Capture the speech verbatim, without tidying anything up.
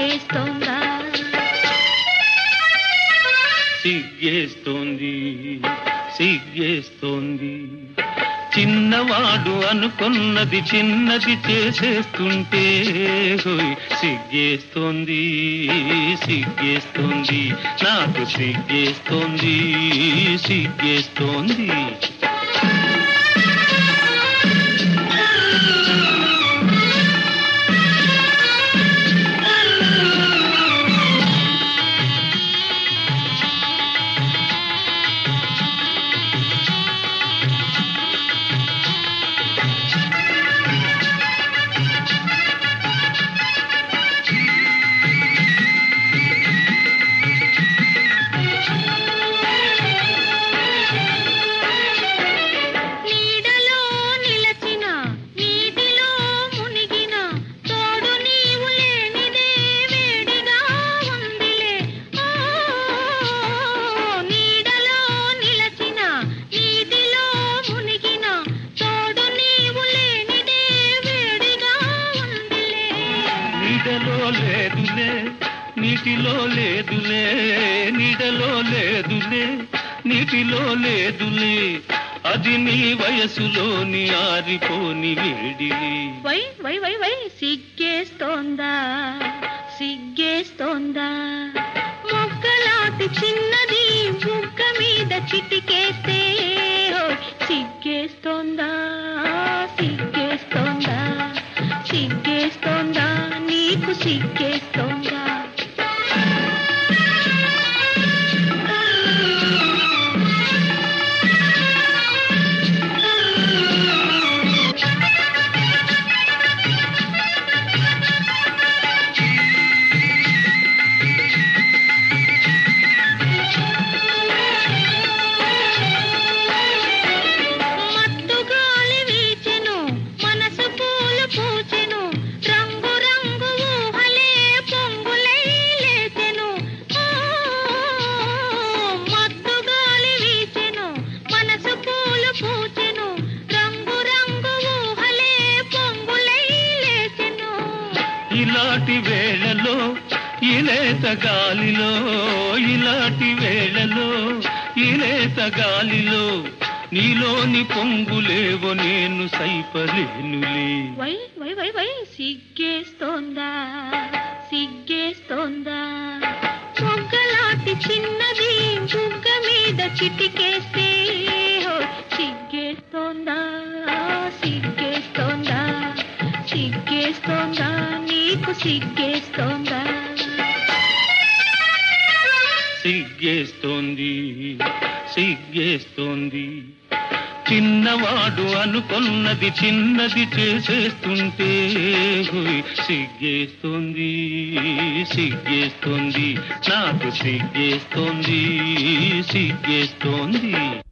సిగ్గేస్తోందా సిగ్గేస్తోంది సిగ్గేస్తోంది చిన్నవాడు అనుకున్నది చిన్నది చేసేస్తుంటే హోయ్ సిగ్గేస్తోంది సిగ్గేస్తోంది నాకు సిగ్గేస్తోంది సిగ్గేస్తోంది నీడలో లేదులే నీటిలో లేదులే నీడలో లేదులే నీటిలో లేదులే అది నీ వయసులోని ఆరిపోని వేడి వై వై వై వై సిగ్గేస్తోందా సిగ్గేస్తోందా మొక్కలాంటి చిన్నది బుగ్గ మీద చిటికేస్తే సిగ్గేస్తోందా సిగ్గేస్తోందా సిగ్గేస్తోందా నీకు సిగ్గేస్తోందా ఇలాంటి వేళలో ఇలేత గాలిలో ఇలాంటి వేళలో ఇలేత గాలిలో నీలోని పొంగులేవో నేను సైపలేనులే వై వై వై వై సిగ్గేస్తోందా సిగ్గేస్తోందా మొగ్గలాంటి చిన్నది బుగ్గ మీద చిటికేస్తే సిగ్గేస్తోందా సిగ్గేస్తోందా సిగ్గేస్తోందా నీకు సిగ్గేస్తోందా సిగ్గేస్తోంది సిగ్గేస్తోంది చిన్నవాడు అనుకున్నది చిన్నది చేసేస్తుంటే హోయ్ సిగ్గేస్తోంది సిగ్గేస్తోంది నాకు సిగ్గేస్తోంది సిగ్గేస్తోంది